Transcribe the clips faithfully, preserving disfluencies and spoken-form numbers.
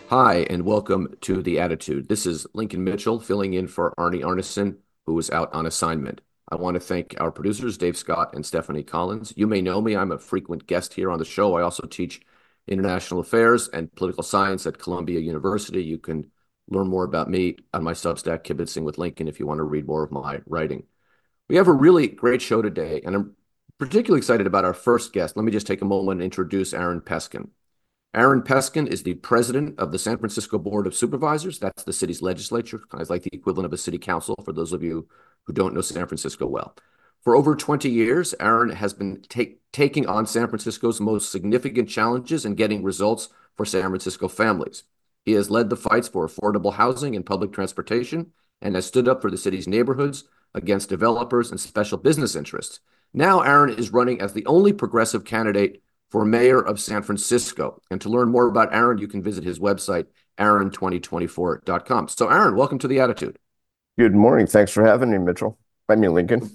Hi, and welcome to The Attitude. This is Lincoln Mitchell filling in for Arnie Arneson, who is out on assignment. I want to thank our producers, Dave Scott and Stephanie Collins. You may know me. I'm a frequent guest here on the show. I also teach international affairs and political science at Columbia University. You can learn more about me on my Substack, Kibitzing with Lincoln, if you want to read more of my writing. We have a really great show today, and I'm particularly excited about our first guest. Let me just take a moment and introduce Aaron Peskin. Aaron Peskin is the president of the San Francisco Board of Supervisors. That's the city's legislature, kind of like the equivalent of a city council for those of you who don't know San Francisco well. For over twenty years, Aaron has been take, taking on San Francisco's most significant challenges and getting results for San Francisco families. He has led the fights for affordable housing and public transportation and has stood up for the city's neighborhoods against developers and special business interests. Now, Aaron is running as the only progressive candidate for mayor of San Francisco. And to learn more about Aaron, you can visit his website, aaron twenty twenty-four dot com. So, Aaron, welcome to The Attitude. Good morning. Thanks for having me, Mitchell. I mean, Lincoln.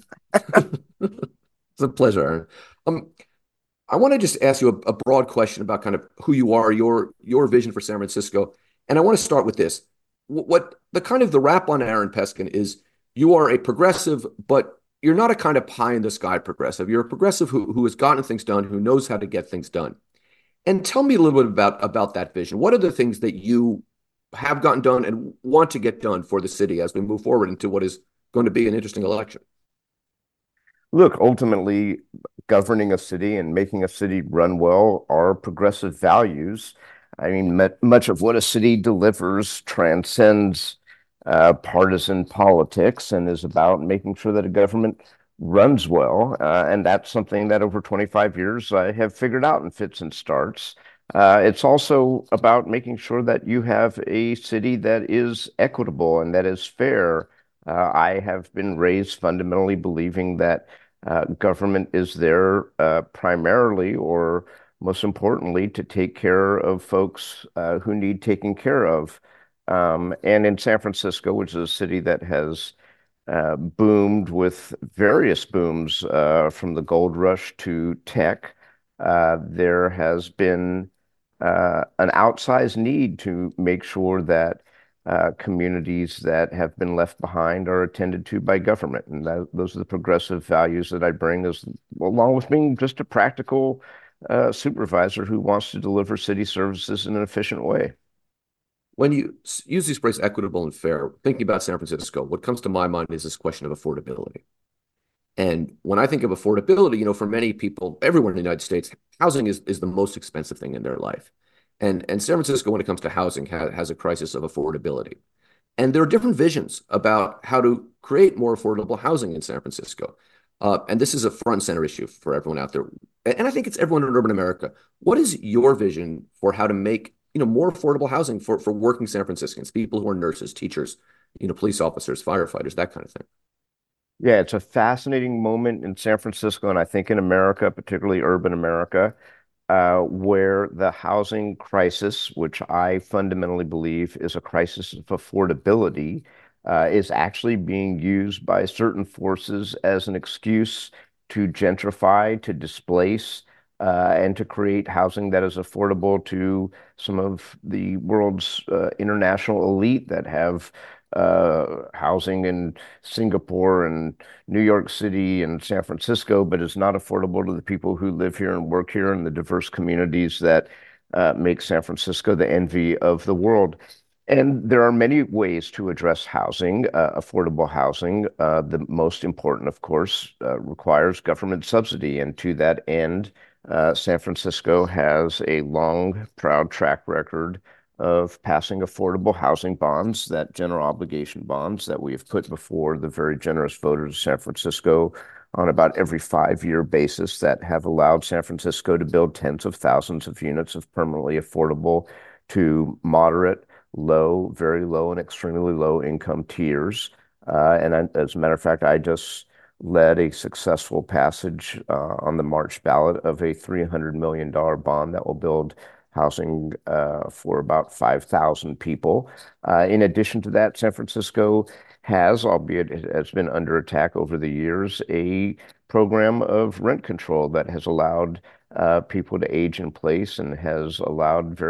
It's a pleasure, Aaron. Um, I want to just ask you a, a broad question about kind of who you are, your your vision for San Francisco. And I want to start with this. What, what the kind of the wrap on Aaron Peskin is you are a progressive, but you're not a kind of pie in the sky progressive. You're a progressive who, who has gotten things done, who knows how to get things done. And tell me a little bit about, about that vision. What are the things that you have gotten done and want to get done for the city as we move forward into what is going to be an interesting election? Look, ultimately, governing a city and making a city run well are progressive values. I mean, much of what a city delivers transcends uh, partisan politics and is about making sure that a government runs well. Uh, and that's something that over twenty-five years I have figured out in fits and starts. Uh, it's also about making sure that you have a city that is equitable and that is fair. Uh, I have been raised fundamentally believing that uh, government is there uh, primarily or most importantly to take care of folks uh, who need taking care of. Um, and in San Francisco, which is a city that has uh, boomed with various booms uh, from the gold rush to tech, uh, there has been uh, an outsized need to make sure that uh, communities that have been left behind are attended to by government. And that, those are the progressive values that I bring, as along with being just a practical uh, supervisor who wants to deliver city services in an efficient way. When you use these phrase equitable and fair, thinking about San Francisco, what comes to my mind is this question of affordability. And when I think of affordability, you know, for many people, everyone in the United States, housing is, is the most expensive thing in their life. And, and San Francisco, when it comes to housing, ha has a crisis of affordability. And there are different visions about how to create more affordable housing in San Francisco. Uh, and this is a front and center issue for everyone out there. And, and I think it's everyone in urban America. What is your vision for how to make, you know, more affordable housing for, for working San Franciscans, people who are nurses, teachers, you know, police officers, firefighters, that kind of thing? Yeah, it's a fascinating moment in San Francisco, and I think in America, particularly urban America, uh, where the housing crisis, which I fundamentally believe is a crisis of affordability, uh, is actually being used by certain forces as an excuse to gentrify, to displace, uh, and to create housing that is affordable to some of the world's uh, international elite that have uh, housing in Singapore and New York City and San Francisco, but is not affordable to the people who live here and work here and the diverse communities that uh, make San Francisco the envy of the world. And there are many ways to address housing, uh, affordable housing. Uh, the most important, of course, uh, requires government subsidy. And to that end, uh, San Francisco has a long, proud track record of passing affordable housing bonds, that general obligation bonds that we have put before the very generous voters of San Francisco on about every five-year basis that have allowed San Francisco to build tens of thousands of units of permanently affordable to moderate, low, very low, and extremely low income tiers. Uh, and I, as a matter of fact, I just led a successful passage uh, on the March ballot of a three hundred million dollar bond that will build housing uh, for about five thousand people. Uh, in addition to that, San Francisco has, albeit it has been under attack over the years, a program of rent control that has allowed uh, people to age in place and has allowed various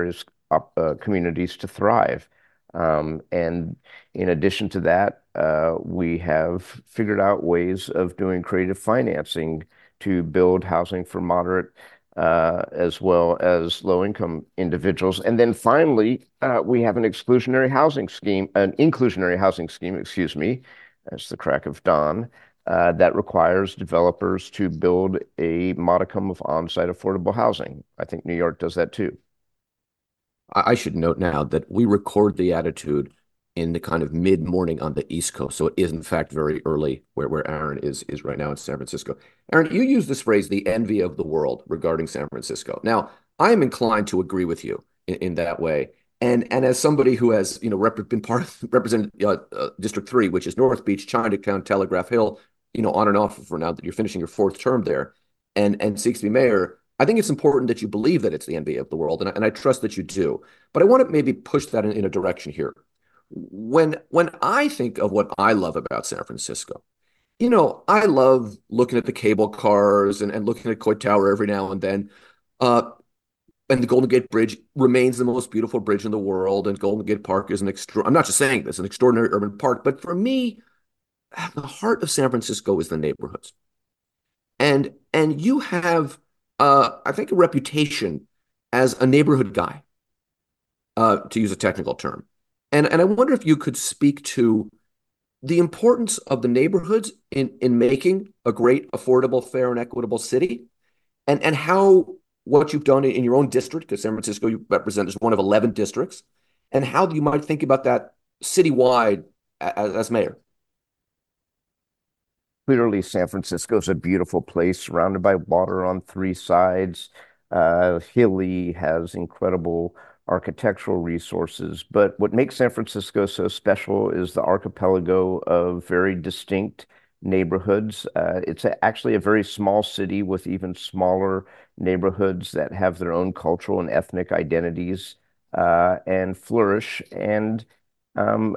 op, uh, communities to thrive. Um, and in addition to that, uh, we have figured out ways of doing creative financing to build housing for moderate uh, as well as low-income individuals. And then finally, uh, we have an exclusionary housing scheme, an inclusionary housing scheme, excuse me, that's the crack of dawn, uh, that requires developers to build a modicum of on-site affordable housing. I think New York does that too. I should note now that we record the attitude in the kind of mid-morning on the East Coast. So it is in fact very early where, where Aaron is is right now in San Francisco. Aaron, you use this phrase, the envy of the world, regarding San Francisco. Now, I am inclined to agree with you in, in that way. And and as somebody who has, you know, rep been part of represented uh, uh, District Three, which is North Beach, Chinatown, Telegraph Hill, you know, on and off for now that you're finishing your fourth term there, and and seeks to be mayor. I think it's important that you believe that it's the envy of the world, and I, and I trust that you do. But I want to maybe push that in, in a direction here. When when I think of what I love about San Francisco, you know, I love looking at the cable cars and, and looking at Coit Tower every now and then. Uh, and the Golden Gate Bridge remains the most beautiful bridge in the world, and Golden Gate Park is an extra. I'm not just saying this, an extraordinary urban park, but for me, the heart of San Francisco is the neighborhoods. And and you have, uh, I think, a reputation as a neighborhood guy, uh, to use a technical term. And and I wonder if you could speak to the importance of the neighborhoods in in making a great, affordable, fair, and equitable city, and and how what you've done in your own district, because San Francisco you represent as one of eleven districts, and how you might think about that citywide as, as mayor. Clearly, San Francisco is a beautiful place surrounded by water on three sides. Uh, hilly, has incredible architectural resources. But what makes San Francisco so special is the archipelago of very distinct neighborhoods. Uh, it's a, actually a very small city with even smaller neighborhoods that have their own cultural and ethnic identities uh, and flourish. And um,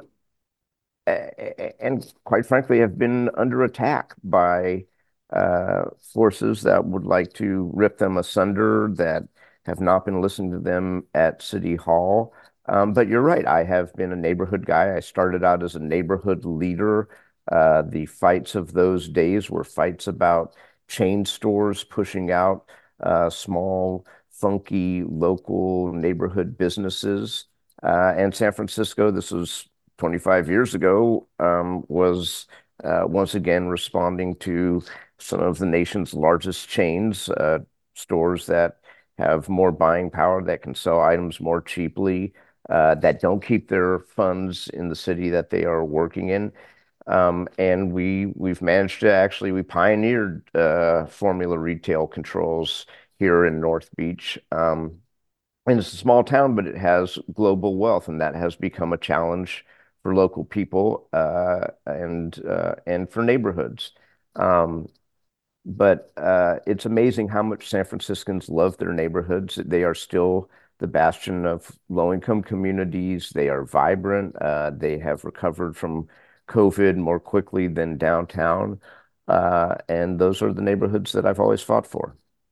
and quite frankly, have been under attack by uh, forces that would like to rip them asunder, that have not been listening to them at City Hall. Um, but you're right, I have been a neighborhood guy. I started out as a neighborhood leader. Uh, the fights of those days were fights about chain stores pushing out uh, small, funky, local neighborhood businesses. Uh, and San Francisco, this was twenty-five years ago, um, was uh, once again responding to some of the nation's largest chains, uh, stores that have more buying power, that can sell items more cheaply, uh, that don't keep their funds in the city that they are working in. Um, and we we've managed to actually we pioneered uh, formula retail controls here in North Beach. Um, and it's a small town, but it has global wealth, and that has become a challenge for local people uh, and uh, and for neighborhoods. Um, but uh, it's amazing how much San Franciscans love their neighborhoods. They are still the bastion of low-income communities. They are vibrant. Uh, they have recovered from COVID more quickly than downtown. Uh, and those are the neighborhoods that I've always fought for.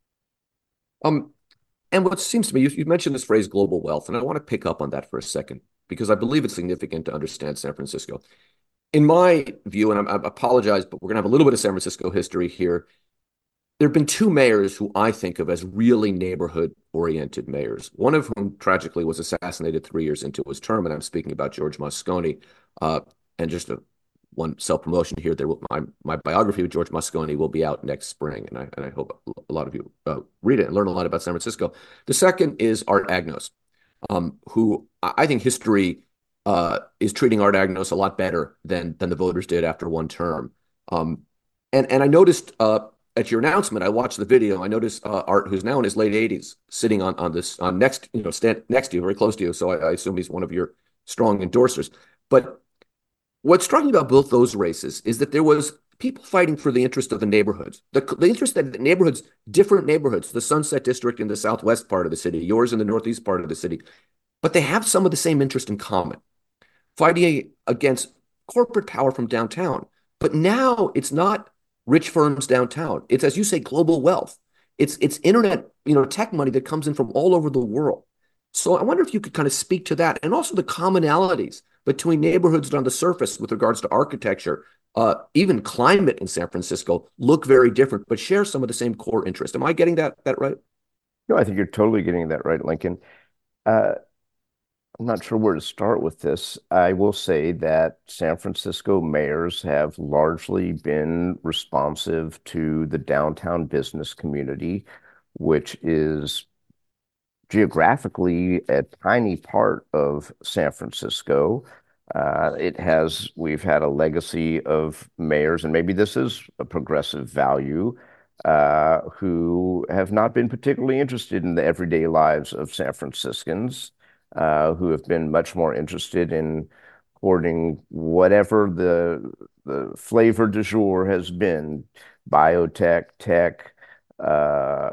Um, and what seems to me, you, you mentioned this phrase global wealth, and I want to pick up on that for a second because I believe it's significant to understand San Francisco. In my view, and I, I apologize, but we're going to have a little bit of San Francisco history here. There have been two mayors who I think of as really neighborhood-oriented mayors, one of whom tragically was assassinated three years into his term, and I'm speaking about George Moscone. Uh, and just a, one self-promotion here, there will, my, my biography of George Moscone will be out next spring, and I, and I hope a lot of you uh, read it and learn a lot about San Francisco. The second is Art Agnos, um, who I think history uh, is treating Art Agnos a lot better than, than the voters did after one term. Um, and, and I noticed... Uh, At your announcement, I watched the video. I noticed uh, Art, who's now in his late eighties, sitting on on this on next, you know, stand next to you, very close to you. So I, I assume he's one of your strong endorsers. But what struck me about both those races is that there was people fighting for the interest of the neighborhoods, the the interest that the neighborhoods, different neighborhoods, the Sunset District in the southwest part of the city, yours in the northeast part of the city, but they have some of the same interest in common, fighting against corporate power from downtown. But now it's not rich firms downtown. It's, as you say, global wealth. It's it's internet, you know, tech money that comes in from all over the world. So I wonder if you could kind of speak to that and also the commonalities between neighborhoods that on the surface with regards to architecture, uh, even climate in San Francisco look very different, but share some of the same core interest. Am I getting that that right? No, I think you're totally getting that right, Lincoln. Uh, I'm not sure where to start with this. I will say that San Francisco mayors have largely been responsive to the downtown business community, which is geographically a tiny part of San Francisco. Uh, it has, we've had a legacy of mayors, and maybe this is a progressive value, uh, who have not been particularly interested in the everyday lives of San Franciscans, uh, who have been much more interested in hoarding whatever the the flavor du jour has been, biotech, tech, uh,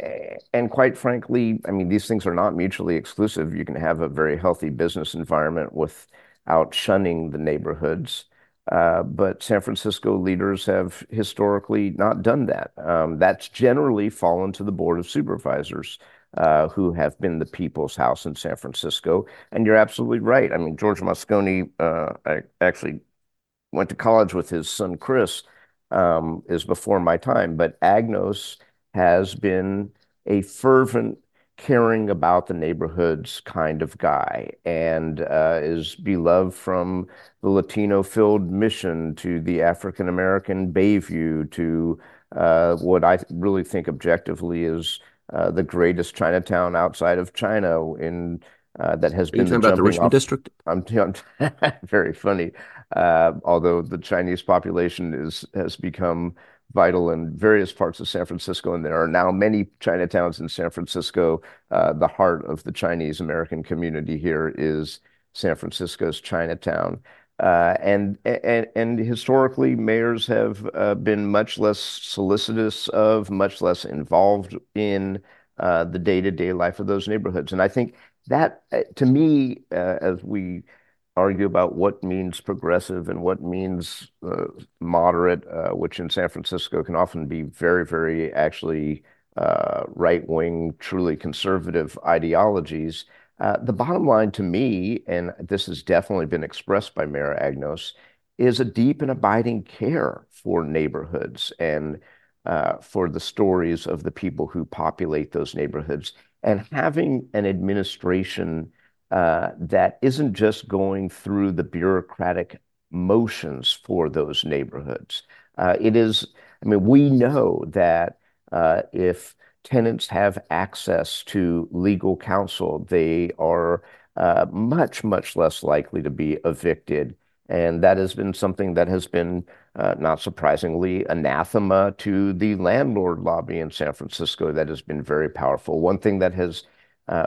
and quite frankly, I mean, these things are not mutually exclusive. You can have a very healthy business environment without shunning the neighborhoods. Uh, but San Francisco leaders have historically not done that. Um, that's generally fallen to the Board of Supervisors, uh, who have been the people's house in San Francisco. And you're absolutely right. I mean, George Moscone, uh, I actually went to college with his son Chris, um, is before my time, but Agnos has been a fervent, caring about the neighborhoods kind of guy, and uh, is beloved from the Latino-filled Mission to the African American Bayview to uh, what I really think objectively is uh, the greatest Chinatown outside of China in uh, that has Are you been the talking about the jumping Richmond off. district? I'm, I'm very funny. Uh, although the Chinese population is has become vital in various parts of San Francisco, and there are now many Chinatowns in San Francisco. Uh, the heart of the Chinese American community here is San Francisco's Chinatown. Uh, and, and and historically, mayors have uh, been much less solicitous of, much less involved in uh, the day-to-day life of those neighborhoods. And I think that, uh, to me, uh, as we argue about what means progressive and what means uh, moderate, uh, which in San Francisco can often be very, very actually uh, right-wing, truly conservative ideologies. Uh, the bottom line to me, and this has definitely been expressed by Mayor Agnos, is a deep and abiding care for neighborhoods and uh, for the stories of the people who populate those neighborhoods, and having an administration uh, that isn't just going through the bureaucratic motions for those neighborhoods. Uh, it is, I mean, we know that uh, if tenants have access to legal counsel, they are uh, much, much less likely to be evicted. And that has been something that has been, uh, not surprisingly, anathema to the landlord lobby in San Francisco that has been very powerful. One thing that has uh,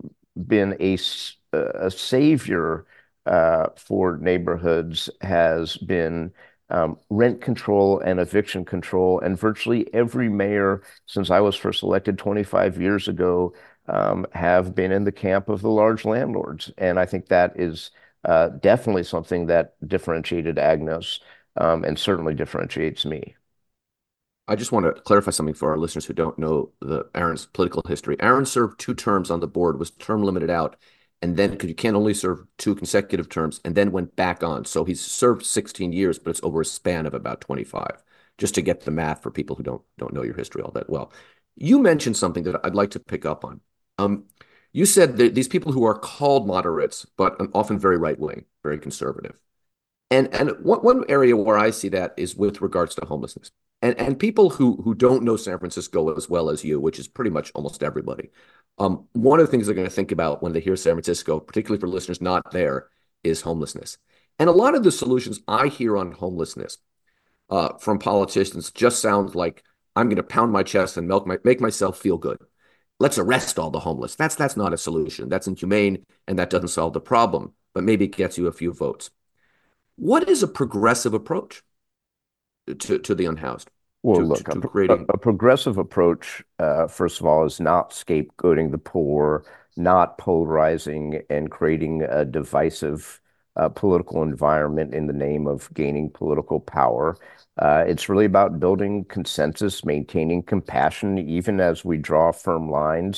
been a, a savior uh, for neighborhoods has been um, rent control and eviction control. And virtually every mayor since I was first elected twenty-five years ago um, have been in the camp of the large landlords. And I think that is uh, definitely something that differentiated Agnos, um, and certainly differentiates me. I just want to clarify something for our listeners who don't know the Aaron's political history. Aaron served two terms on the board, was term limited out, and then because you can't only serve two consecutive terms, and then went back on. So he's served sixteen years, but it's over a span of about twenty-five. Just to get the math for people who don't don't know your history all that well. You mentioned something that I'd like to pick up on. Um, you said that these people who are called moderates, but often very right wing, very conservative. And and one, one area where I see that is with regards to homelessness. And and people who who don't know San Francisco as well as you, which is pretty much almost everybody. Um, one of the things they're going to think about when they hear San Francisco, particularly for listeners not there, is homelessness. And a lot of the solutions I hear on homelessness uh, from politicians just sound like I'm going to pound my chest and milk my, make myself feel good. Let's arrest all the homeless. That's that's not a solution. That's inhumane, and that doesn't solve the problem, but maybe it gets you a few votes. What is a progressive approach to, to the unhoused, Well, to, to, look, a, to a, creating? a progressive approach, uh, first of all, is not scapegoating the poor, not polarizing and creating a divisive uh, political environment in the name of gaining political power. Uh, it's really about building consensus, maintaining compassion, even as we draw firm lines.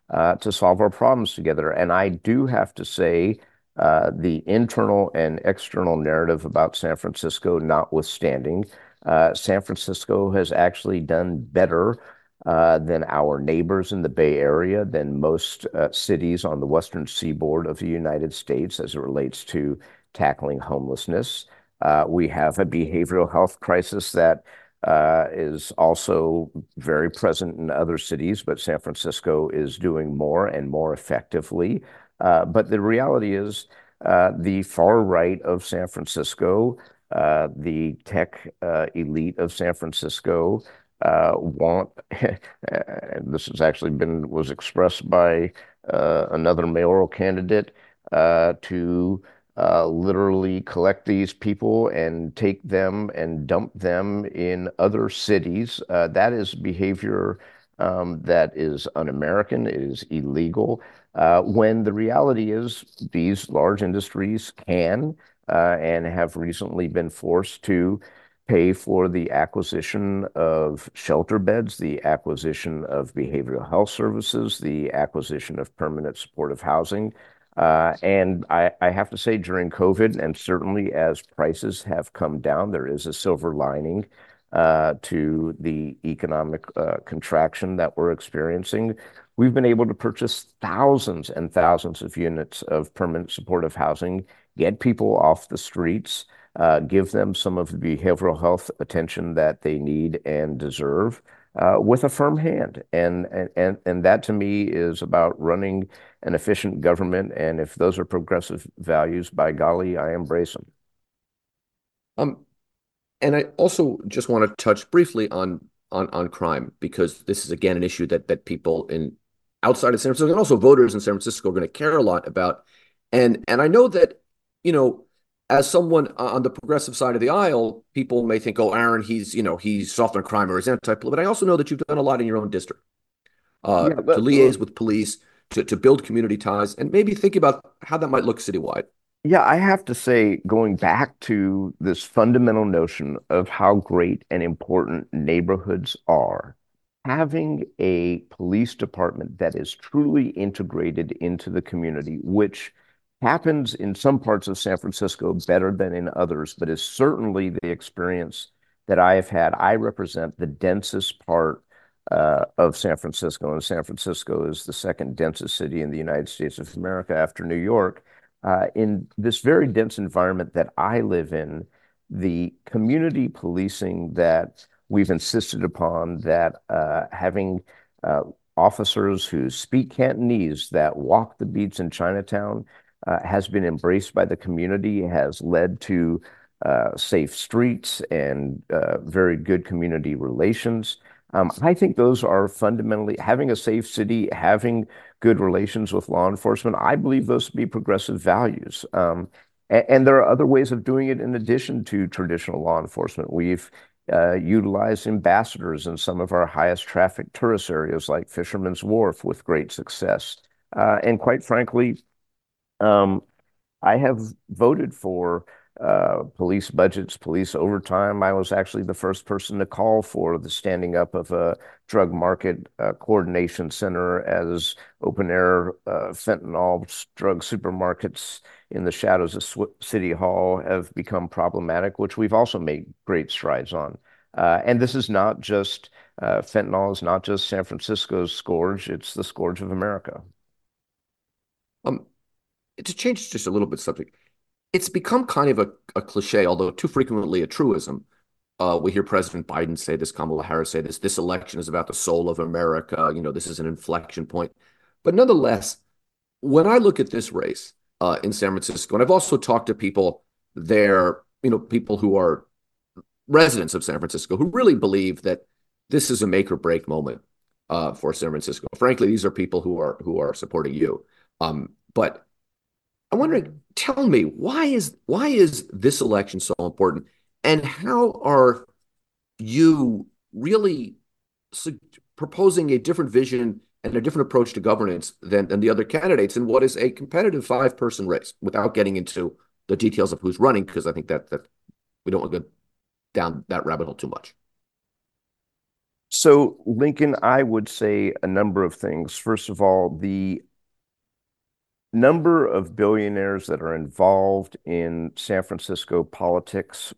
uh, to solve our problems together. And I do have to say, uh, the internal and external narrative about San Francisco notwithstanding, uh, San Francisco has actually done better uh, than our neighbors in the Bay Area, than most uh, cities on the western seaboard of the United States as it relates to tackling homelessness. Uh, we have a behavioral health crisis that uh, is also very present in other cities, but San Francisco is doing more and more effectively. Uh, but the reality is, uh, the far right of San Francisco, uh, the tech uh, elite of San Francisco, uh, want, and this has actually been was expressed by uh, another mayoral candidate, uh, to uh, literally collect these people and take them and dump them in other cities. Uh, that is behavior um, that is un-American. It is illegal. Uh, when the reality is these large industries can uh, and have recently been forced to pay for the acquisition of shelter beds, the acquisition of behavioral health services, the acquisition of permanent supportive housing. Uh, and I, I have to say, during COVID, and certainly as prices have come down, there is a silver lining uh, to the economic uh, contraction that we're experiencing. We've been able to purchase thousands and thousands of units of permanent supportive housing, get people off the streets, uh, give them some of the behavioral health attention that they need and deserve, uh, with a firm hand. And, and, and that to me is about running an efficient government. And if those are progressive values, by golly, I embrace them. Um, and I also just want to touch briefly on on on crime, because this is again an issue that that people in outside of San Francisco and also voters in San Francisco are going to care a lot about. And and I know that, you know, as someone on the progressive side of the aisle, people may think, oh, Aaron, he's, you know, he's soft on crime or he's anti-political. But I also know that you've done a lot in your own district uh, Yeah, to but uh, liaise with police, to, to build community ties, and maybe think about how that might look citywide. yeah, I have to say, going back to this fundamental notion of how great and important neighborhoods are, having a police department that is truly integrated into the community, which happens in some parts of San Francisco better than in others, but is certainly the experience that I have had. I represent the densest part uh, of San Francisco, and San Francisco is the second densest city in the United States of America after New York. Uh, in this very dense environment that I live in, the community policing that we've insisted upon, that uh, having uh, officers who speak Cantonese, that walk the beats in Chinatown, uh, has been embraced by the community, has led to uh, safe streets and uh, very good community relations. Um, I think those are fundamentally having a safe city, having good relations with law enforcement. I believe those to be progressive values. Um, and, and there are other ways of doing it in addition to traditional law enforcement. We've uh, utilized ambassadors in some of our highest traffic tourist areas like Fisherman's Wharf with great success. Uh, and quite frankly, um, I have voted for uh, police budgets, police overtime. I was actually the first person to call for the standing up of a drug market uh, coordination center, as open air uh, fentanyl drug supermarkets in the shadows of Sw City Hall have become problematic, which we've also made great strides on. Uh, and this is not just uh, fentanyl is not just San Francisco's scourge; it's the scourge of America. Um, to change just a little bit subject, it's become kind of a, a cliche, although too frequently a truism. Uh, we hear President Biden say this, Kamala Harris say this, this election is about the soul of America. You know, this is an inflection point. But nonetheless, when I look at this race uh, in San Francisco, and I've also talked to people there, you know, people who are residents of San Francisco who really believe that this is a make or break moment uh, for San Francisco. Frankly, these are people who are who are supporting you. Um, but I'm wondering, tell me, why is why is this election so important, and how are you really su- proposing a different vision and a different approach to governance than, than the other candidates in what is a competitive five-person race, without getting into the details of who's running, because I think that that we don't want to go down that rabbit hole too much. So, Lincoln, I would say a number of things. First of all, the number of billionaires that are involved in San Francisco politics,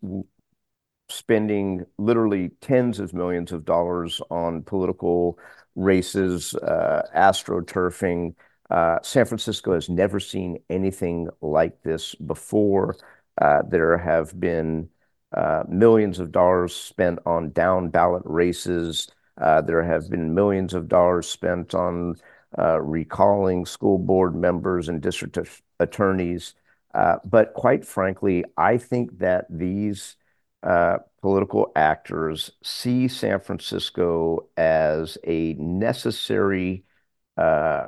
spending literally tens of millions of dollars on political races, uh, astroturfing. Uh, San Francisco has never seen anything like this before. Uh, there have been uh, millions of dollars spent on down ballot races. Uh, there have been millions of dollars spent on uh, recalling school board members and district attorneys. Uh, but quite frankly, I think that these uh, political actors see San Francisco as a necessary uh,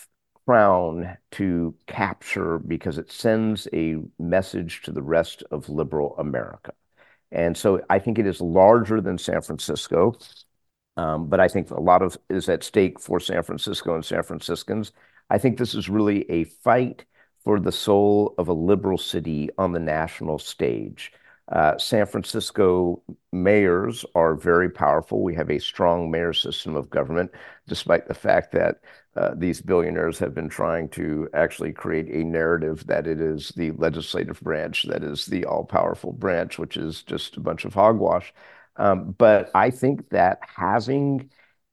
crown to capture because it sends a message to the rest of liberal America. And so I think it is larger than San Francisco. Um, but I think a lot of is at stake for San Francisco and San Franciscans. I think this is really a fight for the soul of a liberal city on the national stage. Uh, San Francisco mayors are very powerful. We have a strong mayor system of government, despite the fact that uh, these billionaires have been trying to actually create a narrative that it is the legislative branch that is the all-powerful branch, which is just a bunch of hogwash. Um, but I think that having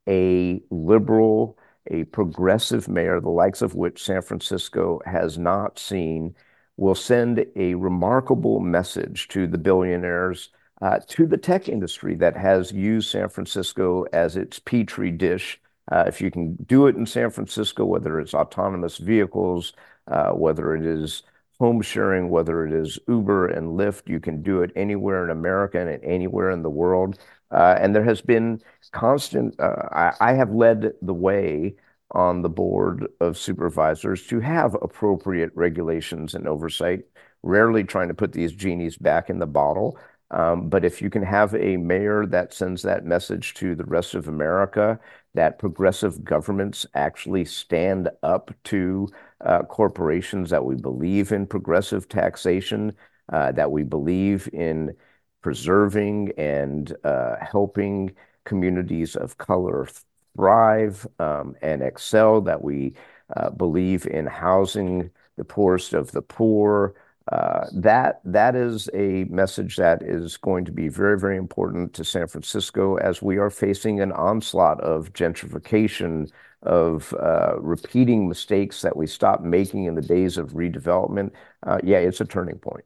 a liberal, a progressive mayor, the likes of which San Francisco has not seen, will send a remarkable message to the billionaires, uh, to the tech industry that has used San Francisco as its petri dish. Uh, if you can do it in San Francisco, whether it's autonomous vehicles, uh, whether it is home sharing, whether it is Uber and Lyft, you can do it anywhere in America and anywhere in the world. Uh, and there has been constant, uh, I, I have led the way on the board of supervisors to have appropriate regulations and oversight, rarely trying to put these genies back in the bottle. Um, but if you can have a mayor that sends that message to the rest of America, that progressive governments actually stand up to uh, corporations, that we believe in progressive taxation, uh, that we believe in preserving and uh, helping communities of color thrive um, and excel, that we uh, believe in housing the poorest of the poor. Uh, that that is a message that is going to be very, very important to San Francisco as we are facing an onslaught of gentrification, of uh, repeating mistakes that we stopped making in the days of redevelopment. Uh, yeah, it's a turning point.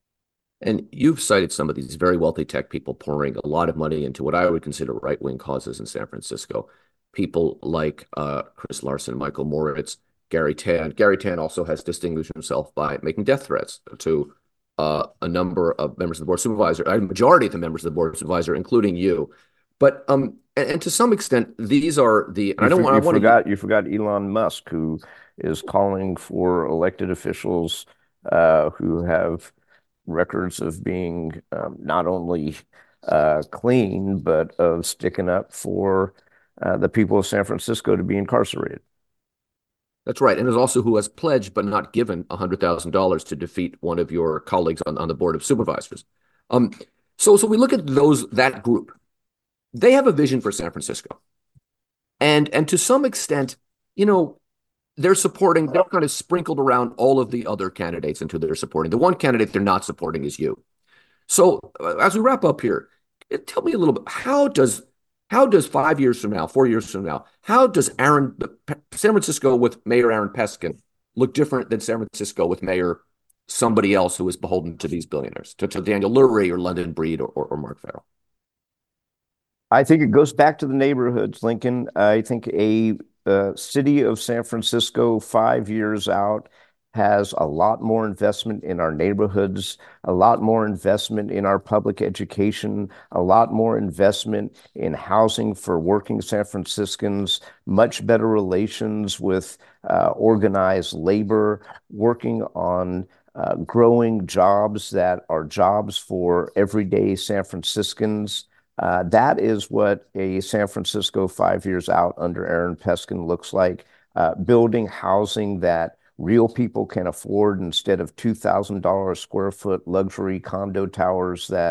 And you've cited some of these very wealthy tech people pouring a lot of money into what I would consider right-wing causes in San Francisco. People like uh, Chris Larson, Michael Moritz, Gary Tan. Gary Tan also has distinguished himself by making death threats to uh, a number of members of the board of supervisor, a majority of the members of the board of supervisor, including you. But um, and, and to some extent, these are the. And You, I don't for, want. I you want to. forgot you forgot Elon Musk, who is calling for elected officials uh, who have records of being um, not only uh, clean, but of sticking up for uh, the people of San Francisco to be incarcerated. That's right. And is also who has pledged but not given one hundred thousand dollars to defeat one of your colleagues on, on the board of supervisors. Um, so, so we look at those that group. They have a vision for San Francisco. And, and to some extent, you know, they're supporting, they're kind of sprinkled around all of the other candidates into their supporting. The one candidate they're not supporting is you. So uh, as we wrap up here, tell me a little bit, how does how does five years from now, four years from now, how does Aaron San Francisco with Mayor Aaron Peskin look different than San Francisco with Mayor somebody else who is beholden to these billionaires, to, to Daniel Lurie or London Breed or, or, or Mark Farrell? I think it goes back to the neighborhoods, Lincoln. I think a uh, city of San Francisco five years out has a lot more investment in our neighborhoods, a lot more investment in our public education, a lot more investment in housing for working San Franciscans, much better relations with uh, organized labor, working on uh, growing jobs that are jobs for everyday San Franciscans. Uh, that is what a San Francisco five years out under Aaron Peskin looks like, uh, building housing that real people can afford instead of two thousand dollars square foot luxury condo towers that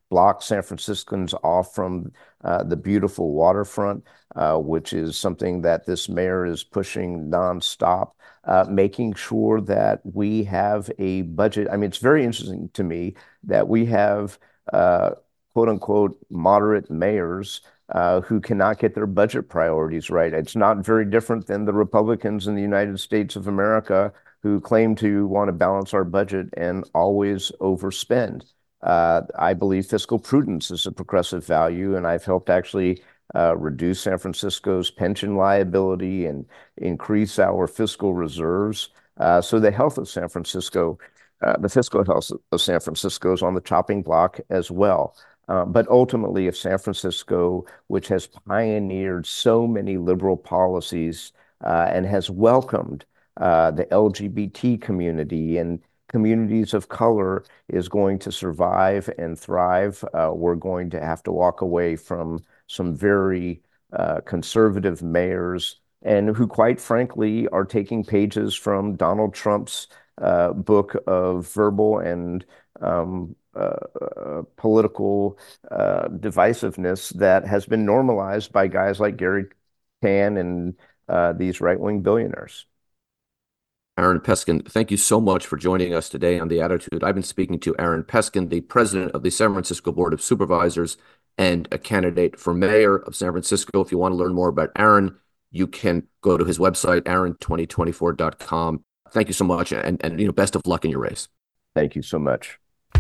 block San Franciscans off from uh, the beautiful waterfront, uh, which is something that this mayor is pushing nonstop, uh, making sure that we have a budget. I mean, it's very interesting to me that we have uh, quote unquote moderate mayors uh, who cannot get their budget priorities right. It's not very different than the Republicans in the United States of America who claim to want to balance our budget and always overspend. Uh, I believe fiscal prudence is a progressive value, and I've helped actually uh, reduce San Francisco's pension liability and increase our fiscal reserves. Uh, so the health of San Francisco, uh, the fiscal health of San Francisco is on the chopping block as well. Uh, but ultimately, if San Francisco, which has pioneered so many liberal policies uh, and has welcomed uh, the L G B T community and communities of color, is going to survive and thrive, uh, we're going to have to walk away from some very uh, conservative mayors and who, quite frankly, are taking pages from Donald Trump's uh, book of verbal and um, uh, uh, political uh, divisiveness that has been normalized by guys like Gary Tan and uh, these right-wing billionaires. Aaron Peskin, thank you so much for joining us today on The Attitude. I've been speaking to Aaron Peskin, the president of the San Francisco Board of Supervisors and a candidate for mayor of San Francisco. If you want to learn more about Aaron, you can go to his website, aaron twenty twenty-four dot com. Thank you so much, and, and you know, best of luck in your race. Thank you so much.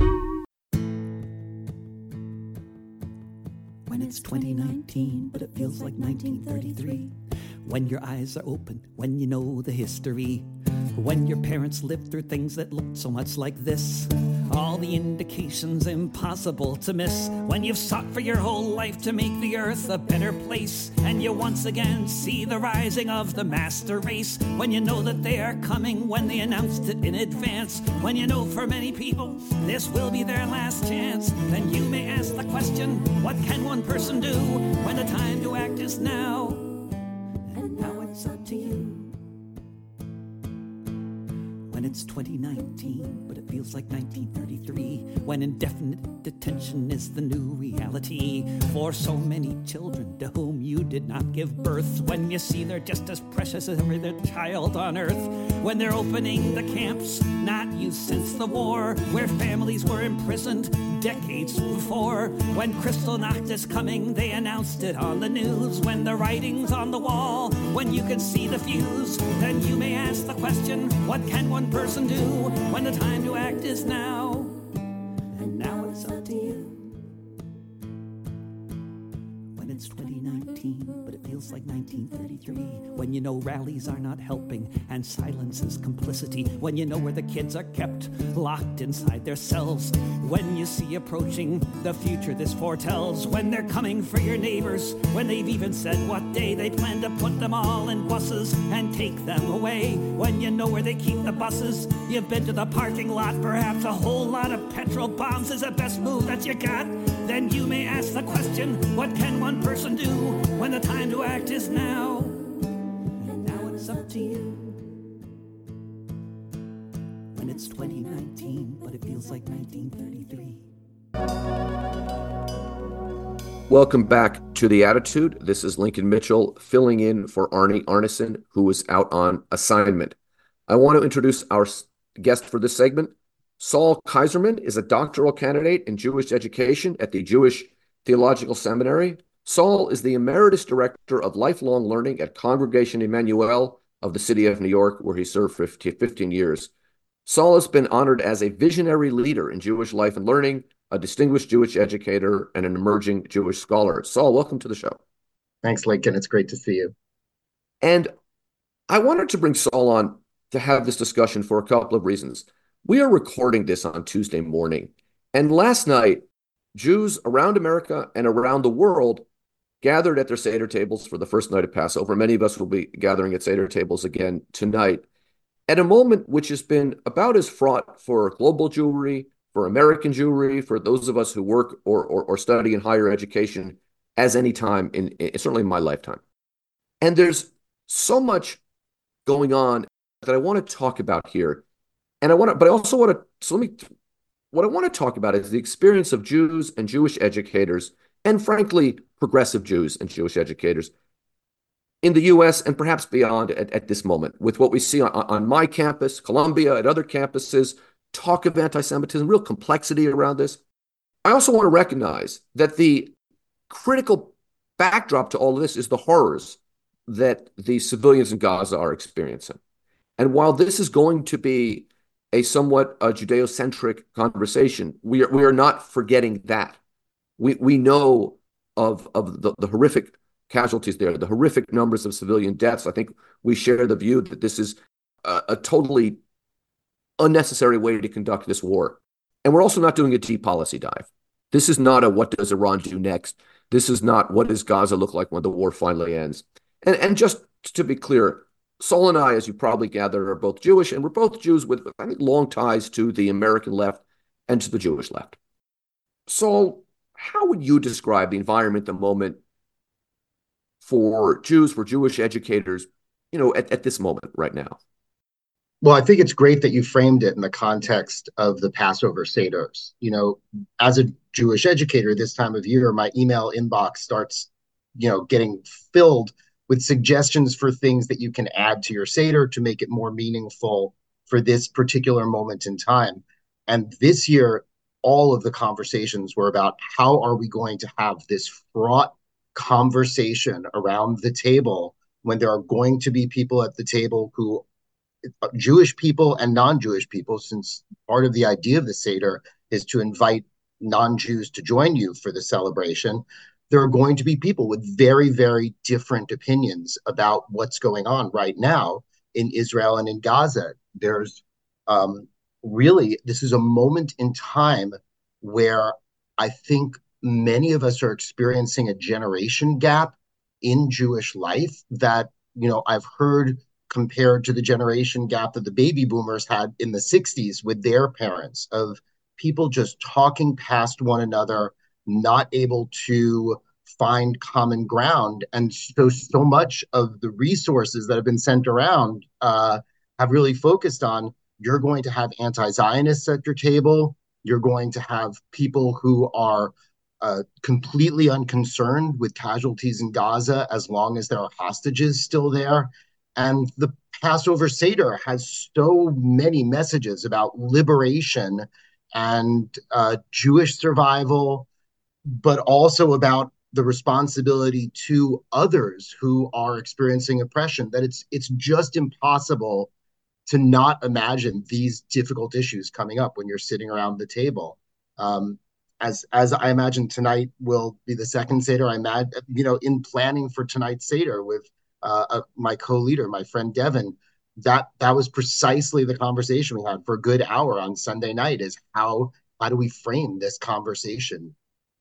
When it's twenty nineteen, but it feels like nineteen thirty-three. When your eyes are open, when you know the history. When your parents lived through things that looked so much like this. All the indications impossible to miss. When you've sought for your whole life to make the earth a better place. And you once again see the rising of the master race. When you know that they are coming, when they announced it in advance. When you know for many people this will be their last chance. Then you may ask the question, what can one person do when the time to act is now? And now it's up to you. When it's twenty nineteen, but it feels like nineteen thirty-three. When indefinite detention is the new reality for so many children to whom you did not give birth. When you see they're just as precious as every other child on earth. When they're opening the camps, not used since the war, where families were imprisoned decades before. When Kristallnacht is coming, they announced it on the news. When the writing's on the wall, when you can see the fuse, then you may ask the question, what can one person do when the time to act is now? And now it's up to you. When it's twenty nineteen, but it feels like nineteen thirty-three. When you know rallies are not helping and silence is complicity. When you know where the kids are kept, locked inside their cells. When you see approaching the future this foretells. When they're coming for your neighbors. When they've even said what day they plan to put them all in buses and take them away. When you know where they keep the buses. You've been to the parking lot. Perhaps a whole lot of petrol bombs is the best move that you got. Then you may ask the question, what can one person do when the time to act is now? And now it's up to you. When it's twenty nineteen, but it feels like nineteen thirty-three. Welcome back to The Attitude. This is Lincoln Mitchell filling in for Arnie Arnesen, who is out on assignment. I want to introduce our guest for this segment. Saul Kaiserman is a doctoral candidate in Jewish education at the Jewish Theological Seminary. Saul is the Emeritus Director of Lifelong Learning at Congregation Emmanuel of the City of New York, where he served for fifteen years. Saul has been honored as a visionary leader in Jewish life and learning, a distinguished Jewish educator, and an emerging Jewish scholar. Saul, welcome to the show. Thanks, Lincoln. It's great to see you. And I wanted to bring Saul on to have this discussion for a couple of reasons. We are recording this on Tuesday morning, and last night, Jews around America and around the world gathered at their Seder tables for the first night of Passover. Many of us will be gathering at Seder tables again tonight, at a moment which has been about as fraught for global Jewry, for American Jewry, for those of us who work or, or, or study in higher education as any time, in, in certainly in my lifetime. And there's so much going on that I want to talk about here. And I want to, but I also want to, so let me what I want to talk about is the experience of Jews and Jewish educators, and frankly, progressive Jews and Jewish educators in the U S and perhaps beyond at, at this moment, with what we see on, on my campus, Columbia, at other campuses, talk of anti-Semitism, real complexity around this. I also want to recognize that the critical backdrop to all of this is the horrors that the civilians in Gaza are experiencing. And while this is going to be a somewhat uh, Judeo-centric conversation, we are, we are not forgetting that. We, we know of, of the, the horrific casualties there, the horrific numbers of civilian deaths. I think we share the view that this is a, a totally unnecessary way to conduct this war. And we're also not doing a deep policy dive. This is not a what does Iran do next? This is not what does Gaza look like when the war finally ends? And, and just to be clear, Saul and I, as you probably gather, are both Jewish, and we're both Jews with, I think, long ties to the American left and to the Jewish left. Saul, how would you describe the environment, the moment for Jews, for Jewish educators, you know, at, at this moment right now? Well, I think it's great that you framed it in the context of the Passover Seders. You know, as a Jewish educator this time of year, my email inbox starts, you know, getting filled with suggestions for things that you can add to your Seder to make it more meaningful for this particular moment in time. And this year, all of the conversations were about how are we going to have this fraught conversation around the table when there are going to be people at the table who, Jewish people and non-Jewish people, since part of the idea of the Seder is to invite non-Jews to join you for the celebration. There are going to be people with very, very different opinions about what's going on right now in Israel and in Gaza. There's um, really, this is a moment in time where I think many of us are experiencing a generation gap in Jewish life that, you know, I've heard compared to the generation gap that the baby boomers had in the sixties with their parents, of people just talking past one another, not able to find common ground. And so, so much of the resources that have been sent around uh, have really focused on, you're going to have anti-Zionists at your table. You're going to have people who are uh, completely unconcerned with casualties in Gaza as long as there are hostages still there. And the Passover Seder has so many messages about liberation and uh, Jewish survival, but also about the responsibility to others who are experiencing oppression, that it's it's just impossible to not imagine these difficult issues coming up when you're sitting around the table. Um, as as I imagine tonight will be the second Seder, I imagine, you know, in planning for tonight's Seder with uh, uh, my co-leader, my friend Devin, that that was precisely the conversation we had for a good hour on Sunday night, is how how do we frame this conversation?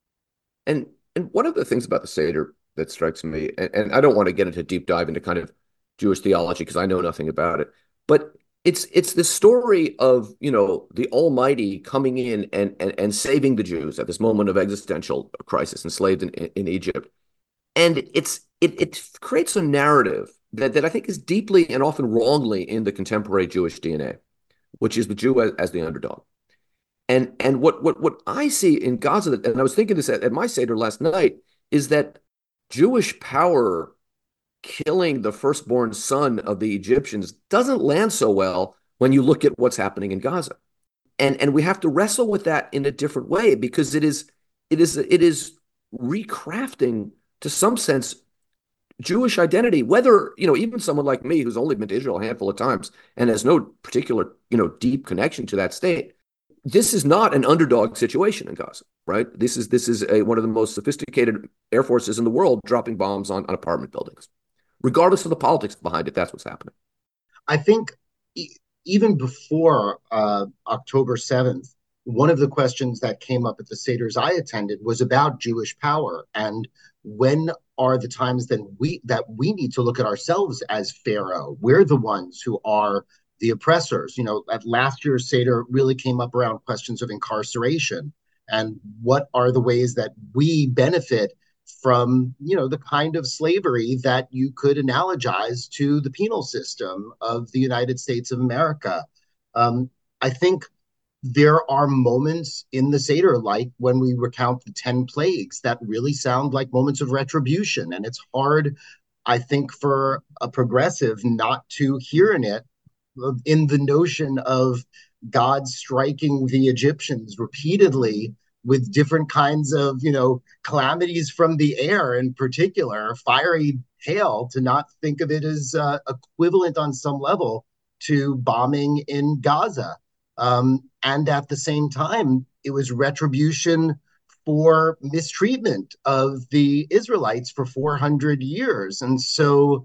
And and one of the things about the Seder that strikes me, and, and I don't want to get into a deep dive into kind of Jewish theology because I know nothing about it, but it's it's the story of, you know, the Almighty coming in and and, and saving the Jews at this moment of existential crisis, enslaved in, in Egypt. And it's it it creates a narrative that, that I think is deeply and often wrongly in the contemporary Jewish D N A, which is the Jew as, as the underdog. And and what what what I see in Gaza, and I was thinking this at, at my Seder last night, is that Jewish power killing the firstborn son of the Egyptians doesn't land so well when you look at what's happening in Gaza. And and we have to wrestle with that in a different way, because it is it is it is recrafting, to some sense, Jewish identity, whether, you know, even someone like me who's only been to Israel a handful of times and has no particular, you know, deep connection to that state. This is not an underdog situation in Gaza, right? This is this is a, one of the most sophisticated air forces in the world dropping bombs on, on apartment buildings. Regardless of the politics behind it, that's what's happening. I think e- even before uh, October seventh, one of the questions that came up at the Seders I attended was about Jewish power, and when are the times that we that we need to look at ourselves as Pharaoh? We're the ones who are the oppressors. You know, at last year's Seder really came up around questions of incarceration and what are the ways that we benefit from, you know, the kind of slavery that you could analogize to the penal system of the United States of America. Um, I think there are moments in the Seder, like when we recount the ten plagues, that really sound like moments of retribution. And it's hard, I think, for a progressive not to hear in it, in the notion of God striking the Egyptians repeatedly with different kinds of, you know, calamities from the air, in particular, fiery hail, to not think of it as uh, equivalent on some level to bombing in Gaza. Um, and at the same time, it was retribution for mistreatment of the Israelites for four hundred years. And so,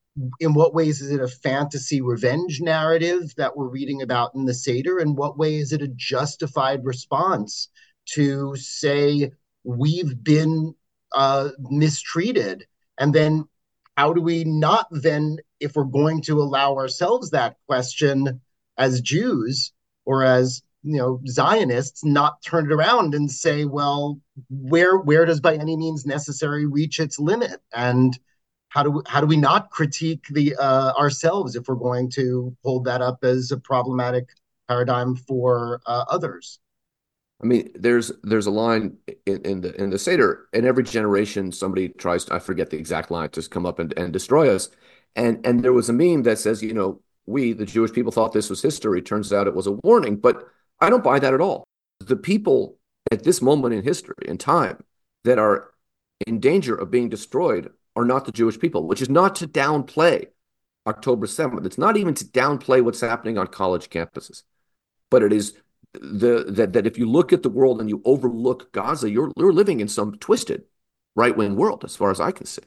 in what ways is it a fantasy revenge narrative that we're reading about in the Seder? In what way is it a justified response to say we've been uh, mistreated? And then how do we not then, if we're going to allow ourselves that question as Jews or as, you know, Zionists, not turn it around and say, well, where where does by any means necessary reach its limit? And how do we, how do we not critique the uh, ourselves if we're going to hold that up as a problematic paradigm for uh, others? I mean, there's there's a line in, in the in the Seder. In every generation, somebody tries to, I forget the exact line, just come up and, and destroy us. And and there was a meme that says, you know, we, the Jewish people, thought this was history. Turns out it was a warning. But I don't buy that at all. The people at this moment in history, in time, that are in danger of being destroyed are not the Jewish people, which is not to downplay October seventh. It's not even to downplay what's happening on college campuses, but it is the that that if you look at the world and you overlook Gaza, you're you're living in some twisted right-wing world, as far as I can see.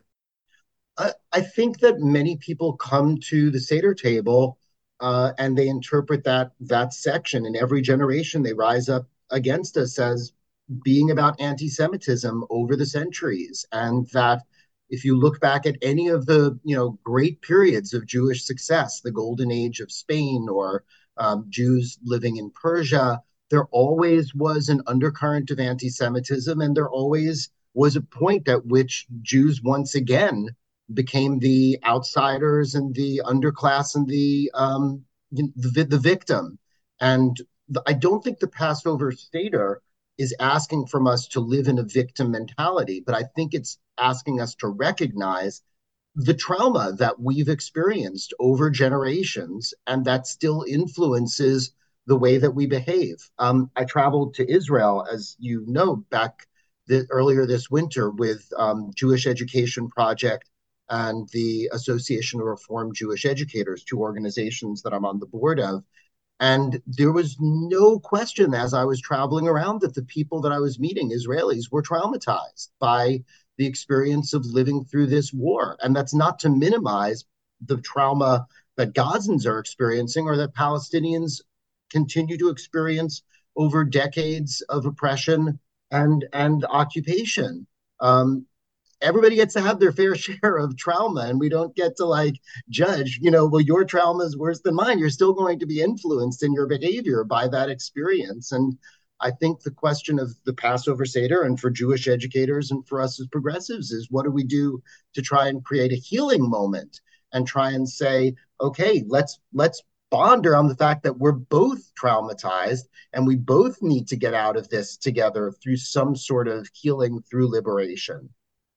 I, I think that many people come to the Seder table uh, and they interpret that that section. In every generation, they rise up against us as being about anti-Semitism over the centuries, and that if you look back at any of the, you know, great periods of Jewish success, the Golden Age of Spain or um, Jews living in Persia, there always was an undercurrent of anti-Semitism, and there always was a point at which Jews once again became the outsiders and the underclass and the um, the, the victim. And the, I don't think the Passover Seder is asking from us to live in a victim mentality, but I think it's asking us to recognize the trauma that we've experienced over generations and that still influences the way that we behave. Um, I traveled to Israel, as you know, back the, earlier this winter with um, Jewish Education Project and the Association of Reformed Jewish Educators, two organizations that I'm on the board of. And there was no question as I was traveling around that the people that I was meeting, Israelis, were traumatized by the experience of living through this war. And that's not to minimize the trauma that Gazans are experiencing or that Palestinians continue to experience over decades of oppression and, and occupation. Um, everybody gets to have their fair share of trauma, and we don't get to like judge, you know, well, your trauma is worse than mine. You're still going to be influenced in your behavior by that experience. And I think the question of the Passover Seder, and for Jewish educators and for us as progressives, is what do we do to try and create a healing moment and try and say, okay, let's let's bond around the fact that we're both traumatized and we both need to get out of this together through some sort of healing through liberation.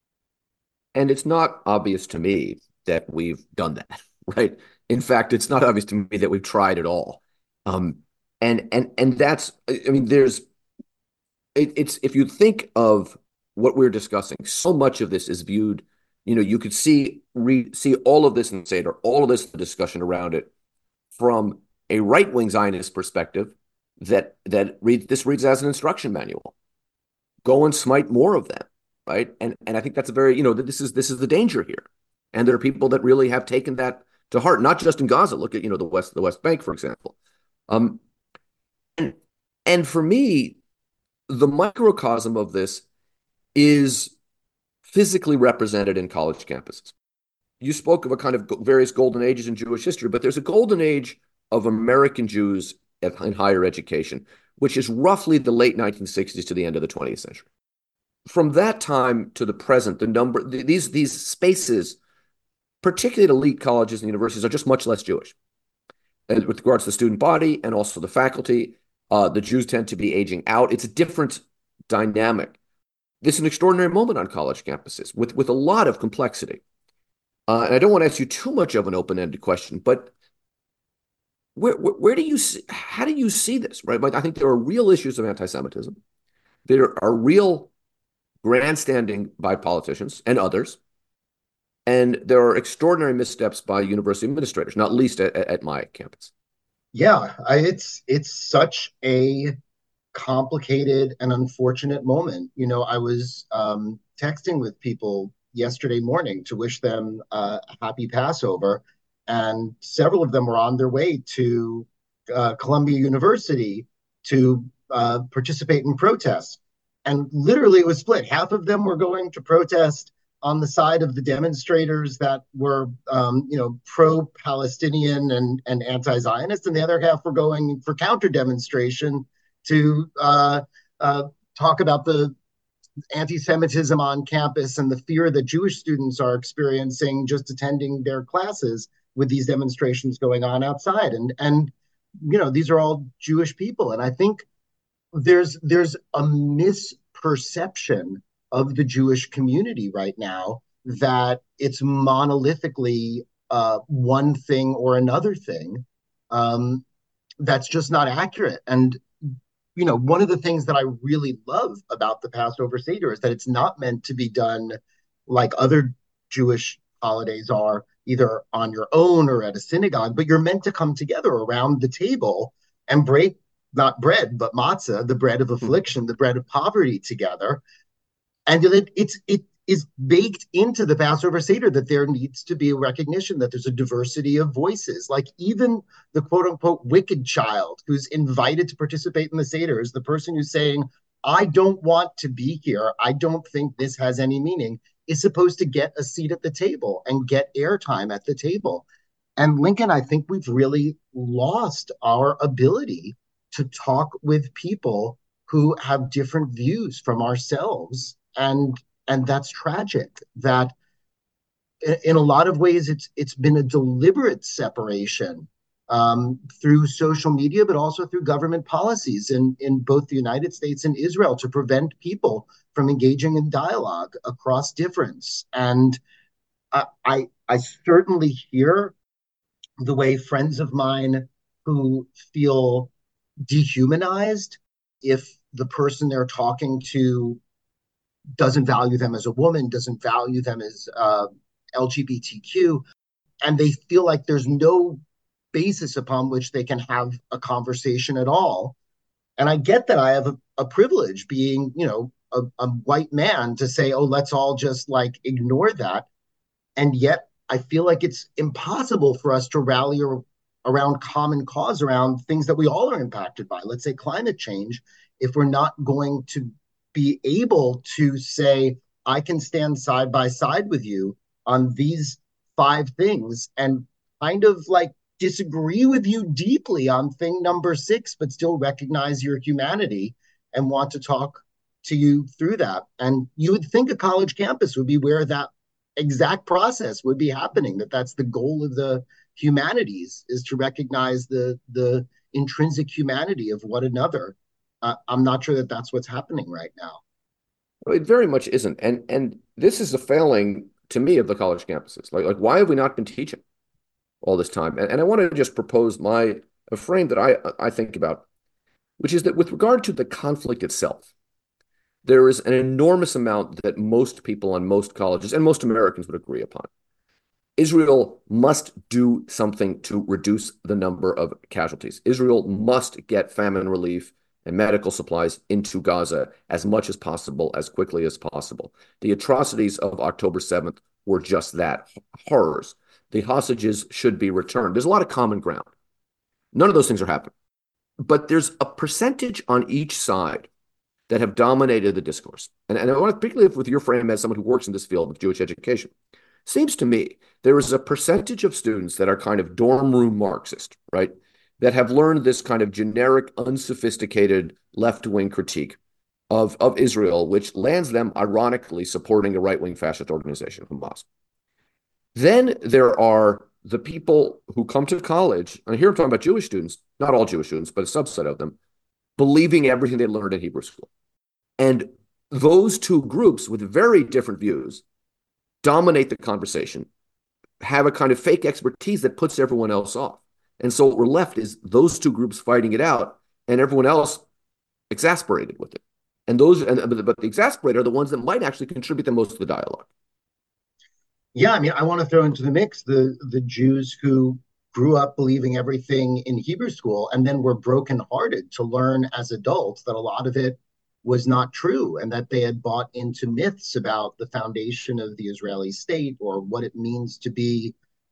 And it's not obvious to me that we've done that, right? In fact, it's not obvious to me that we've tried at all. Um, and and and that's, I mean, there's, it, it's, if you think of what we're discussing, so much of this is viewed, you know, you could see, read, see all of this in Seder, all of this, the discussion around it, from a right-wing Zionist perspective, that that reads, this reads as an instruction manual. Go and smite more of them. Right. And and I think that's a very, you know, this is this is the danger here. And there are people that really have taken that to heart, not just in Gaza. Look at, you know, the West, the West Bank, for example. Um, and, and for me, the microcosm of this is physically represented in college campuses. You spoke of a kind of various golden ages in Jewish history, but there's a golden age of American Jews in higher education, which is roughly the late nineteen sixties to the end of the twentieth century. From that time to the present, the number, these, these spaces, particularly at elite colleges and universities, are just much less Jewish, and with regards to the student body and also the faculty. Uh, the Jews tend to be aging out. It's a different dynamic. This is an extraordinary moment on college campuses with, with a lot of complexity. Uh, and I don't want to ask you too much of an open-ended question, but where, where, where do you see, how do you see this, right? Like, I think there are real issues of anti-Semitism. There are real grandstanding by politicians and others. And there are extraordinary missteps by university administrators, not least at, at my campus. Yeah, I, it's it's such a complicated and unfortunate moment. You know, I was um, texting with people yesterday morning to wish them uh, a happy Passover, and several of them were on their way to uh, Columbia University to uh, participate in protests. And literally, it was split. Half of them were going to protest on the side of the demonstrators that were, um, you know, pro-Palestinian and, and anti-Zionist, and the other half were going for counter-demonstration to uh, uh, talk about the anti-Semitism on campus and the fear that Jewish students are experiencing just attending their classes with these demonstrations going on outside. And, and you know, these are all Jewish people. And I think there's there's a misperception of the Jewish community right now that it's monolithically uh, one thing or another thing. Um, that's just not accurate. And, you know, one of the things that I really love about the Passover Seder is that it's not meant to be done like other Jewish holidays are, either on your own or at a synagogue, but you're meant to come together around the table and break not bread, but matzah, the bread of affliction, the bread of poverty together. And it, it's, it is baked into the Passover Seder that there needs to be a recognition that there's a diversity of voices. Like even the quote unquote wicked child who's invited to participate in the Seder is the person who's saying, I don't want to be here. I don't think this has any meaning, is supposed to get a seat at the table and get airtime at the table. And Lincoln, I think we've really lost our ability to talk with people who have different views from ourselves. And and that's tragic. That in a lot of ways, it's it's been a deliberate separation um, through social media, but also through government policies in, in both the United States and Israel to prevent people from engaging in dialogue across difference. And I, I, I certainly hear the way friends of mine who feel dehumanized if the person they're talking to doesn't value them as a woman, doesn't value them as uh, L G B T Q, and they feel like there's no basis upon which they can have a conversation at all. And I get that I have a, a privilege being, you know, a, a white man to say, oh, let's all just like ignore that. And yet I feel like it's impossible for us to rally or, around common cause, around things that we all are impacted by, let's say climate change, if we're not going to be able to say, I can stand side by side with you on these five things and kind of like disagree with you deeply on thing number six, but still recognize your humanity and want to talk to you through that. And you would think a college campus would be where that exact process would be happening, that that's the goal of the humanities, is to recognize the, the intrinsic humanity of one another. Uh, I'm not sure that that's what's happening right now. Well, it very much isn't. And and this is a failing, to me, of the college campuses. Like, like why have we not been teaching all this time? And, and I want to just propose my a frame that I, I think about, which is that with regard to the conflict itself, there is an enormous amount that most people on most colleges and most Americans would agree upon. Israel must do something to reduce the number of casualties. Israel must get famine relief and medical supplies into Gaza as much as possible, as quickly as possible. The atrocities of October seventh were just that, horrors. The hostages should be returned. There's a lot of common ground. None of those things are happening. But there's a percentage on each side that have dominated the discourse. And, and I want to, particularly with your frame as someone who works in this field with Jewish education, seems to me there is a percentage of students that are kind of dorm room Marxist, right? That have learned this kind of generic, unsophisticated left-wing critique of, of Israel, which lands them, ironically, supporting a right-wing fascist organization, Hamas. Then there are the people who come to college, and here I'm talking about Jewish students, not all Jewish students, but a subset of them, believing everything they learned at Hebrew school. And those two groups with very different views dominate the conversation, have a kind of fake expertise that puts everyone else off. And so what we're left is those two groups fighting it out and everyone else exasperated with it. And those, and, but the exasperated are the ones that might actually contribute the most to the dialogue. Yeah, I mean, I want to throw into the mix the the Jews who grew up believing everything in Hebrew school and then were brokenhearted to learn as adults that a lot of it was not true and that they had bought into myths about the foundation of the Israeli state or what it means to be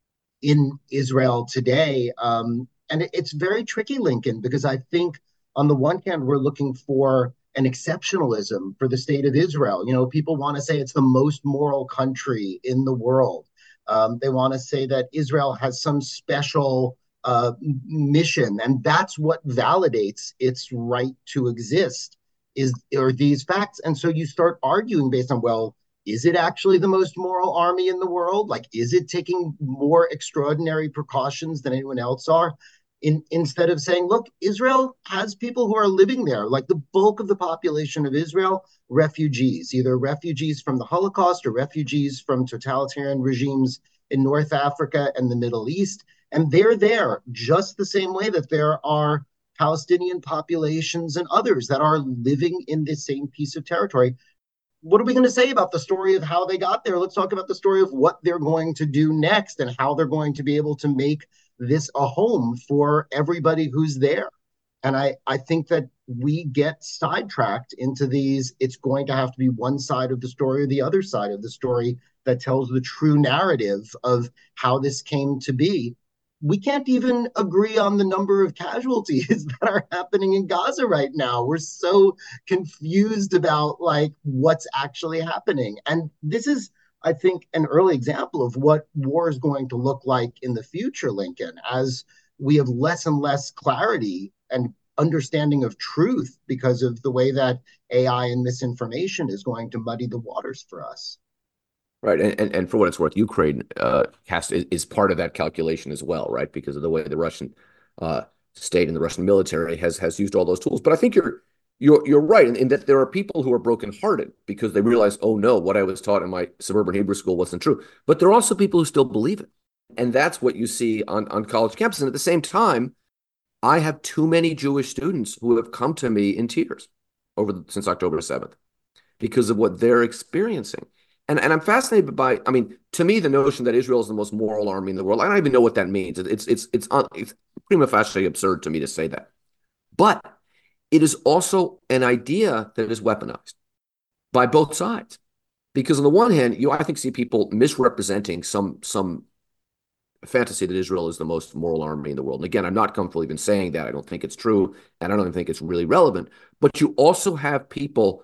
in Israel today. Um, and it, it's very tricky, Lincoln, because I think on the one hand, we're looking for an exceptionalism for the state of Israel. You know, people want to say it's the most moral country in the world. Um, they want to say that Israel has some special uh, mission, and that's what validates its right to exist, is are these facts. And so you start arguing based on, well, is it actually the most moral army in the world? Like, is it taking more extraordinary precautions than anyone else are? In, instead of saying, look, Israel has people who are living there, like the bulk of the population of Israel, refugees, either refugees from the Holocaust or refugees from totalitarian regimes in North Africa and the Middle East. And they're there just the same way that there are Palestinian populations and others that are living in this same piece of territory. What are we going to say about the story of how they got there? Let's talk about the story of what they're going to do next and how they're going to be able to make this a home for everybody who's there. And I, I think that we get sidetracked into these, it's going to have to be one side of the story or the other side of the story that tells the true narrative of how this came to be. We can't even agree on the number of casualties that are happening in Gaza right now. We're so confused about like what's actually happening. And this is, I think, an early example of what war is going to look like in the future, Lincoln, as we have less and less clarity and understanding of truth because of the way that A I and misinformation is going to muddy the waters for us. Right. And, and, and for what it's worth, Ukraine uh, has to, is part of that calculation as well, right? Because of the way the Russian uh, state and the Russian military has has used all those tools. But I think you're you're you're right in, in that there are people who are brokenhearted because they realize, oh no, what I was taught in my suburban Hebrew school wasn't true. But there are also people who still believe it. And that's what you see on, on college campuses. And at the same time, I have too many Jewish students who have come to me in tears over the, since October seventh because of what they're experiencing. And, and I'm fascinated by, I mean, to me, the notion that Israel is the most moral army in the world, I don't even know what that means. It's it's it's, it's prima facie absurd to me to say that. But it is also an idea that is weaponized by both sides. Because on the one hand, you I think see people misrepresenting some some fantasy that Israel is the most moral army in the world. And again, I'm not comfortable even saying that. I don't think it's true, and I don't even think it's really relevant. But you also have people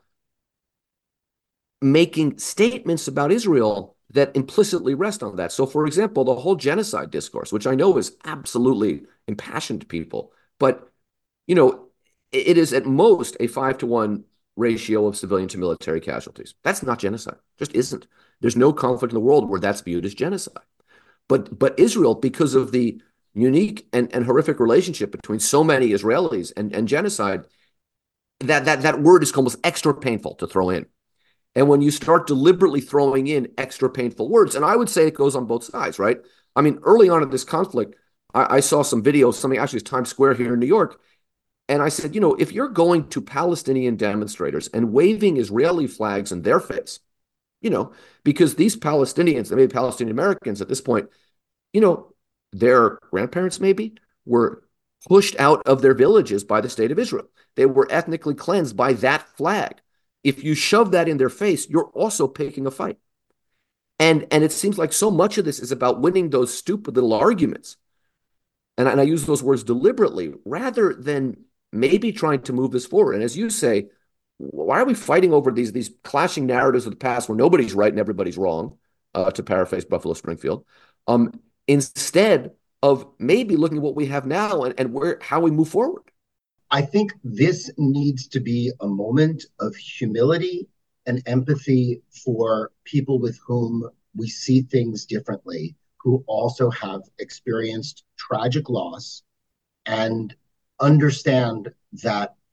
making statements about Israel that implicitly rest on that. So, for example, the whole genocide discourse, which I know is absolutely impassioned to people, but, you know, it is at most a five to one ratio of civilian to military casualties. That's not genocide. Just isn't. There's no conflict in the world where that's viewed as genocide. But but Israel, because of the unique and, and horrific relationship between so many Israelis and, and genocide, that, that, that word is almost extra painful to throw in. And when you start deliberately throwing in extra painful words, and I would say it goes on both sides, right? I mean, early on in this conflict, I, I saw some videos, something actually is Times Square here in New York. And I said, you know, if you're going to Palestinian demonstrators and waving Israeli flags in their face, you know, because these Palestinians, they may be Palestinian Americans at this point, you know, their grandparents maybe were pushed out of their villages by the state of Israel. They were ethnically cleansed by that flag. If you shove that in their face, you're also picking a fight. And, and it seems like so much of this is about winning those stupid little arguments. And, and I use those words deliberately rather than maybe trying to move this forward. And as you say, why are we fighting over these, these clashing narratives of the past where nobody's right and everybody's wrong, uh, to paraphrase Buffalo Springfield, um, instead of maybe looking at what we have now and, and where how we move forward? I think this needs to be a moment of humility and empathy for people with whom we see things differently, who also have experienced tragic loss and understand that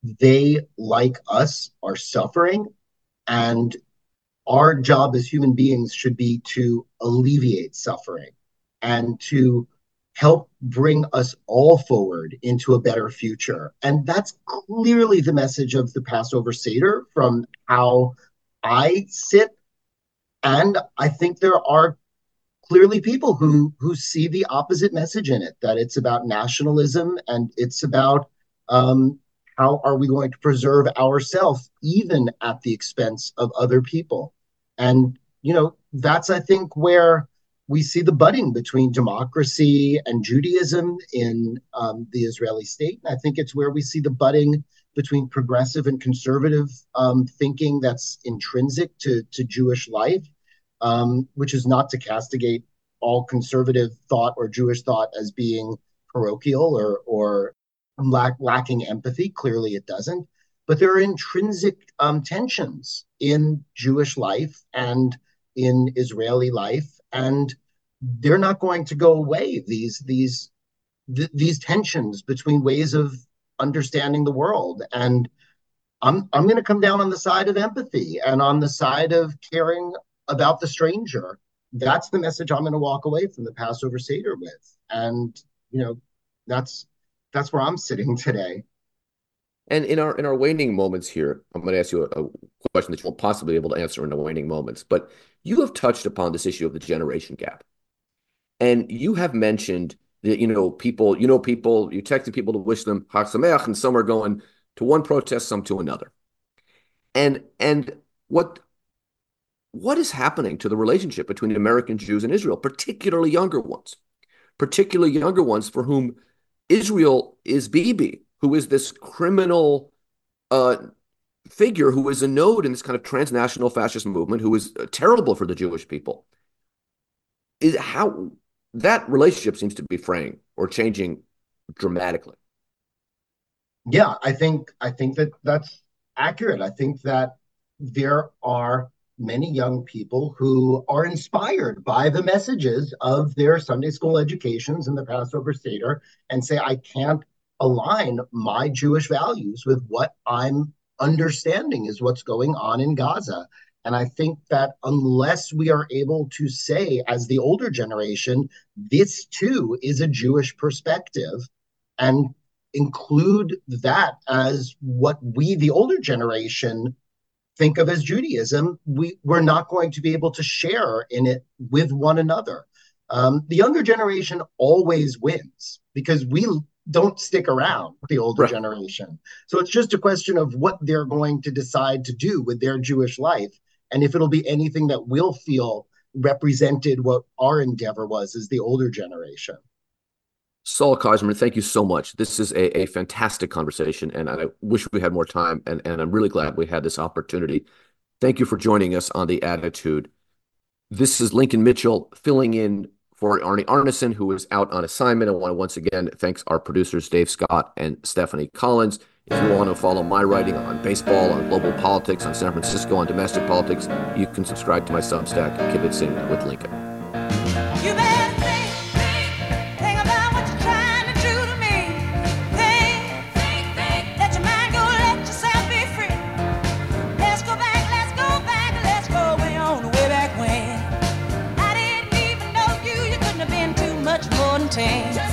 they, like us, are suffering, and our job as human beings should be to alleviate suffering and to help bring us all forward into a better future. And that's clearly the message of the Passover Seder from how I sit. And I think there are clearly people who who see the opposite message in it, that it's about nationalism and it's about um, how are we going to preserve ourselves even at the expense of other people. And, you know, that's, I think, where we see the budding between democracy and Judaism in um, the Israeli state. And I think it's where we see the budding between progressive and conservative um, thinking that's intrinsic to, to Jewish life, um, which is not to castigate all conservative thought or Jewish thought as being parochial or, or lack, lacking empathy. Clearly it doesn't. But there are intrinsic um, tensions in Jewish life and in Israeli life, and they're not going to go away. These these th- these tensions between ways of understanding the world, and I'm I'm going to come down on the side of empathy and on the side of caring about the stranger. That's the message I'm going to walk away from the Passover Seder with, and you know, that's that's where I'm sitting today. And in our in our waning moments here, I'm going to ask you a, a question that you won't possibly be able to answer in the waning moments, but you have touched upon this issue of the generation gap. And you have mentioned that, you know, people, you know, people, you texted people to wish them Chag Sameach, and some are going to one protest, some to another. And and what what is happening to the relationship between American Jews and Israel, particularly younger ones, particularly younger ones for whom Israel is Bibi, who is this criminal uh, figure who is a node in this kind of transnational fascist movement, who is uh, terrible for the Jewish people. Is how that relationship seems to be fraying or changing dramatically. Yeah, I think I think that that's accurate. I think that there are many young people who are inspired by the messages of their Sunday school educations and the Passover Seder and say, I can't align my Jewish values with what I'm understanding is what's going on in Gaza. And I think that unless we are able to say, as the older generation, this too is a Jewish perspective, and include that as what we, the older generation, think of as Judaism, we, we're not going to be able to share in it with one another. Um, the younger generation always wins because we don't stick around with the older right. generation. So it's just a question of what they're going to decide to do with their Jewish life. And if it'll be anything that will feel represented what our endeavor was as the older generation. Saul Kaiserman, thank you so much. This is a, a fantastic conversation, and I wish we had more time, and, and I'm really glad we had this opportunity. Thank you for joining us on The Attitude. This is Lincoln Mitchell filling in for Arnie Arnesen, who is out on assignment. I want to once again thank our producers, Dave Scott and Stephanie Collins. If you want to follow my writing on baseball, on global politics, on San Francisco, on domestic politics, you can subscribe to my Substack, Kibitzing with Lincoln. You better think, think, think about what you're trying to do to me. Think, think, think, let your mind go, let yourself be free. Let's go back, let's go back, let's go way on, way back when. I didn't even know you, you couldn't have been too much more than ten.